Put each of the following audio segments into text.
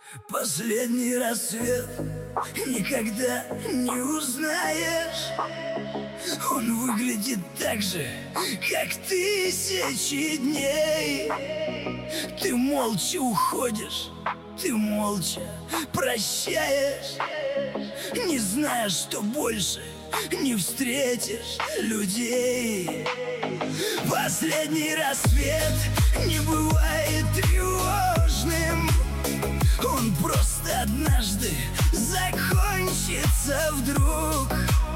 Последний рассвет никогда не узнаешь. Он выглядит так же, как тысячи дней. Ты молча уходишь, ты молча прощаешь, не зная, что больше не встретишь людей. Последний рассвет не бывает тревожным. Он просто однажды закончится вдруг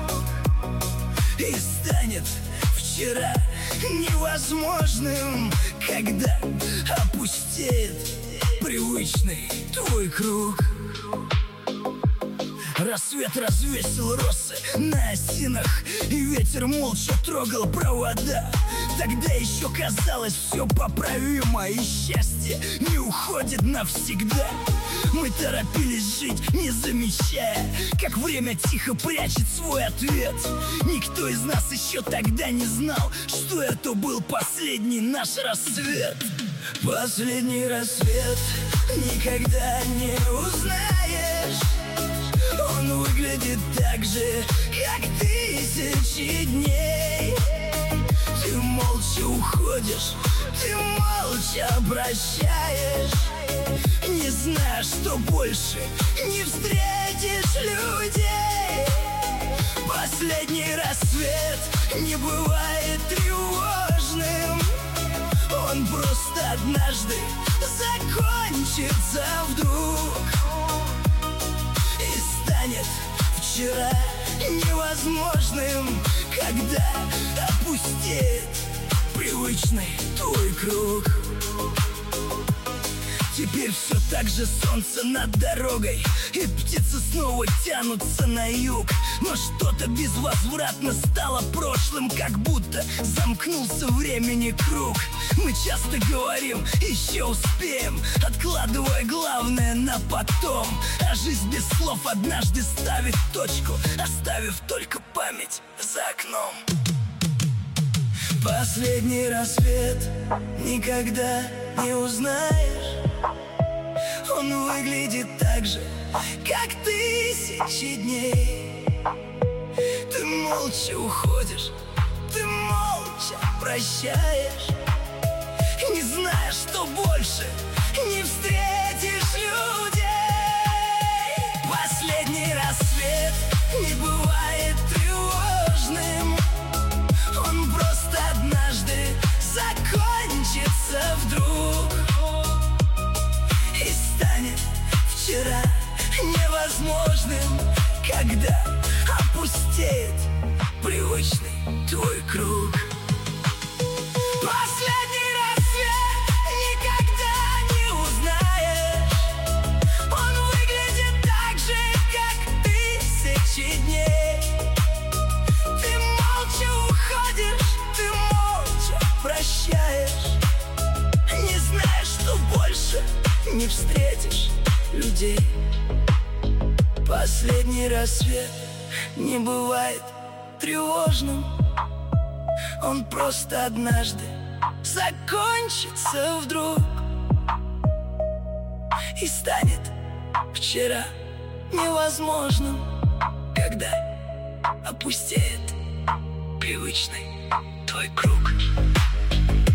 и станет вчера невозможным, когда опустеет привычный твой круг. Рассвет развесил росы на осинах, и ветер молча трогал провода. Тогда еще казалось все поправимо, и счастье не уходит навсегда. Мы торопились жить, не замечая, как время тихо прячет свой ответ. Никто из нас еще тогда не знал, что это был последний наш рассвет. Последний рассвет никогда не узнаешь. Он выглядит так же, как тысячи дней. Ты молча уходишь, ты молча прощаешь, не зная, что больше не встретишь людей. Последний рассвет не бывает тревожным. Он просто однажды закончится вдруг и станет вчера невозможным, когда опустеет привычный твой круг. Теперь все так же солнце над дорогой, и птицы снова тянутся на юг. Но что-то безвозвратно стало прошлым, как будто замкнулся времени круг. Мы часто говорим, еще успеем, откладывая главное на потом. А жизнь без слов однажды ставит точку, оставив только память за окном. Последний рассвет никогда не узнаешь. Он выглядит так же, как тысячи дней. Ты молча уходишь, ты молча прощаешь, не зная, что больше не встретишь людей. Последний рассвет не бывает тревожным. Он просто однажды закончится вдруг и станет вчера невозможным, когда опустеет привычный твой круг. Последний рассвет никогда не узнаешь. Он выглядит так же, как тысячи дней. Ты молча уходишь, ты молча прощаешь, не зная, что больше не встретишь людей. Последний рассвет не бывает тревожным. Он просто однажды закончится вдруг и станет вчера невозможным, когда опустеет привычный твой круг.